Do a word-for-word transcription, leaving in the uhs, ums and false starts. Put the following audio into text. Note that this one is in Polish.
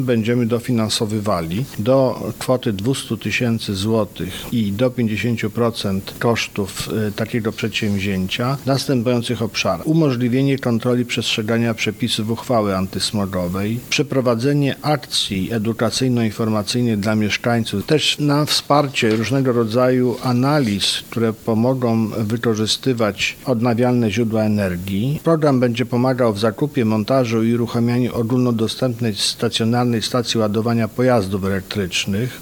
Będziemy dofinansowywali do kwoty dwieście tysięcy złotych i do pięćdziesiąt procent kosztów y, takiego przedsięwzięcia w następujących obszarach. Umożliwienie kontroli przestrzegania przepisów uchwały antysmogowej, przeprowadzenie akcji edukacyjno-informacyjnych dla mieszkańców, też na wsparcie różnego rodzaju analiz, które pomogą wykorzystywać odnawialne źródła energii. Program będzie pomagał w zakupie, montażu i uruchamianiu ogólnodostępnej stacjonarnej stacji ładowania pojazdów elektrycznych.